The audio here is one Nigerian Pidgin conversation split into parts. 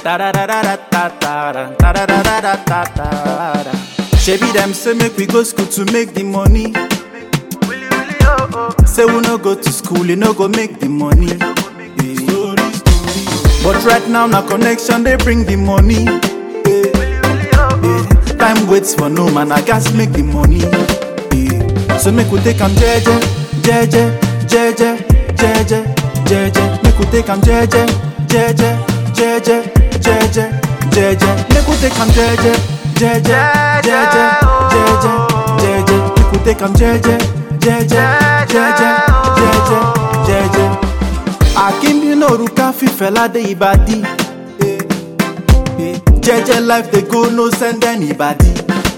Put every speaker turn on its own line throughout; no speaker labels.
Da da da da da da da da da da da da da da. Shebi them say make we go school to make the money. Say we no go to school, you no go make the money. But right now, na connection they bring the money. Time waits for no man, I gas make the money. So make we take 'em jeje, jeje, jeje, jeje, jeje. Make we take 'em jeje, jeje, jeje, jeje, jeje. Make we take 'em jeje, jeje, jeje, jeje, jeje. Make we take 'em jeje, jeje, jeje, jeje, jeje. Akim you know Ruka fi fella de ibadi. Jeje life they go no send anybody.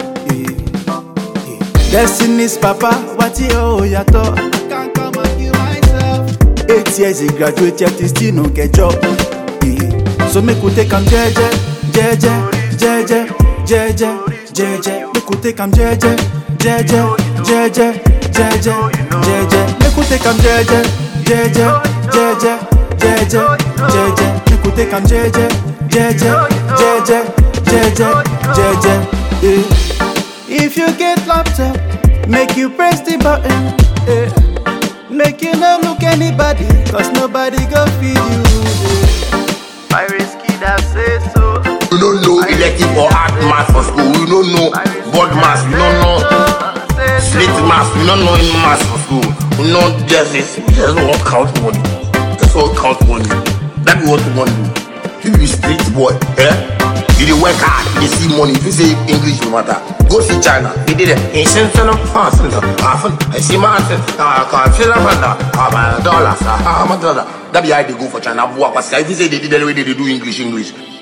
Destiny's papa, what you oh yato? I can't come and kill myself. 8 years he graduate yet he still no get job. So make we take 'em jeje, jeje, jeje, jeje, jeje. Make we take 'em jeje, jeje, jeje, jeje, jeje. Make we take 'em jeje, jeje, jeje, jeje, jeje. Make we take 'em jeje, jeje, jeje, jeje, jeje. If you get laptop, make you press the button. Make you not look anybody, cause nobody go feed you. I risky that say so.
We don't know elective or art math for school. We don't know board math. We don't know slate math. We don't know in math for school. We know just this. We just want count money. Just want count money. That we what we want to do. If you street boy, you dey work hard, you dey see money. If you say English no matter, go see China. They did it. In Shenzhen, I see my accent. I can't feel $100. $1. That be how they go for China. If you say they did the way they do English.